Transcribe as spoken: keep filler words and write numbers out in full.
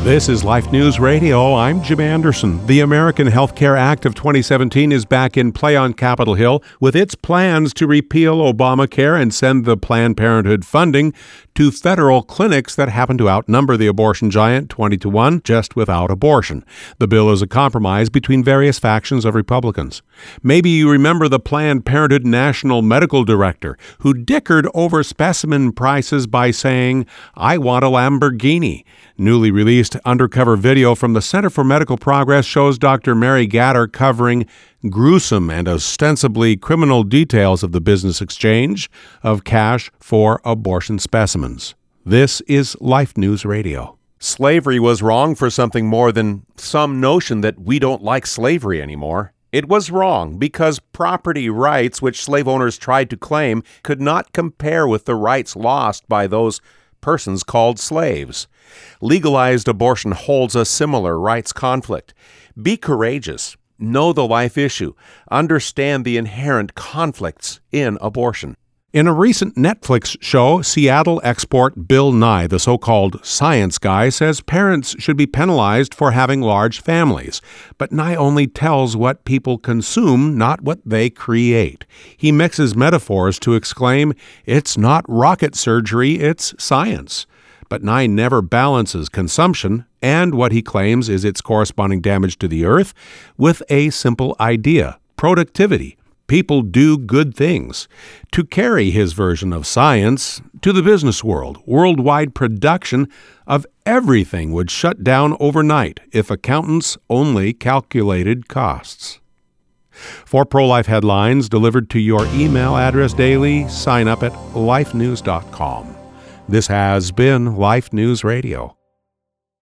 This is Life News Radio. I'm Jim Anderson. The American Health Care Act of twenty seventeen is back in play on Capitol Hill with its plans to repeal Obamacare and send the Planned Parenthood funding to federal clinics that happen to outnumber the abortion giant twenty to one just without abortion. The bill is a compromise between various factions of Republicans. Maybe you remember the Planned Parenthood National Medical Director who dickered over specimen prices by saying, "I want a Lamborghini." Newly released undercover video from the Center for Medical Progress shows Doctor Mary Gatter covering gruesome and ostensibly criminal details of the business exchange of cash for abortion specimens. This is Life News Radio. Slavery was wrong for something more than some notion that we don't like slavery anymore. It was wrong because property rights which slave owners tried to claim could not compare with the rights lost by those persons called slaves. Legalized abortion holds a similar rights conflict. Be courageous. Know the life issue. Understand the inherent conflicts in abortion. In a recent Netflix show, Seattle export Bill Nye, the so-called science guy, says parents should be penalized for having large families. But Nye only tells what people consume, not what they create. He mixes metaphors to exclaim, "It's not rocket surgery, it's science." But Nye never balances consumption and what he claims is its corresponding damage to the earth with a simple idea: productivity. People do good things. To carry his version of science to the business world, worldwide production of everything would shut down overnight if accountants only calculated costs. For pro-life headlines delivered to your email address daily, sign up at life news dot com. This has been Life News Radio.